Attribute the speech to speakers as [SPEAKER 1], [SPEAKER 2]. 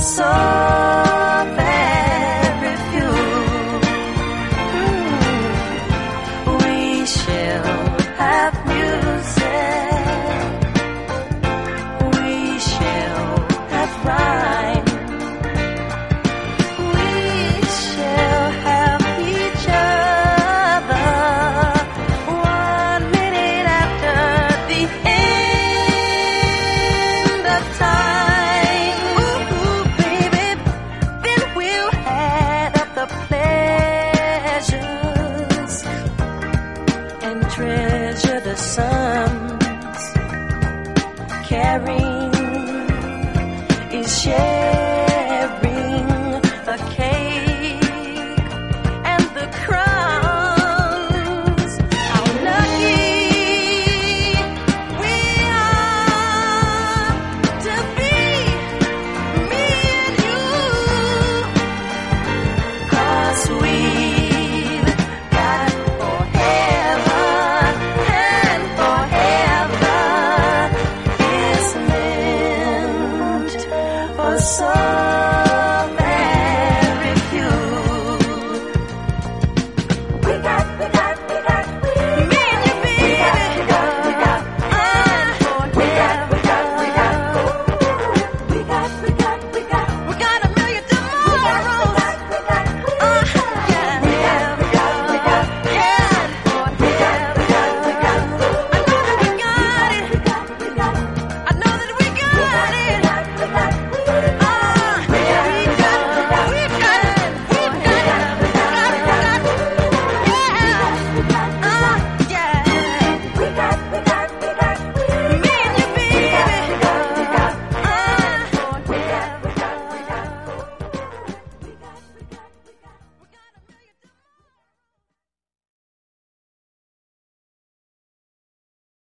[SPEAKER 1] soft very few. We shall have music, we shall have rhyme, we shall have each other 1 minute after the end of time. Ooh, baby, then we'll add up the pleasures and treasure the sums, carrying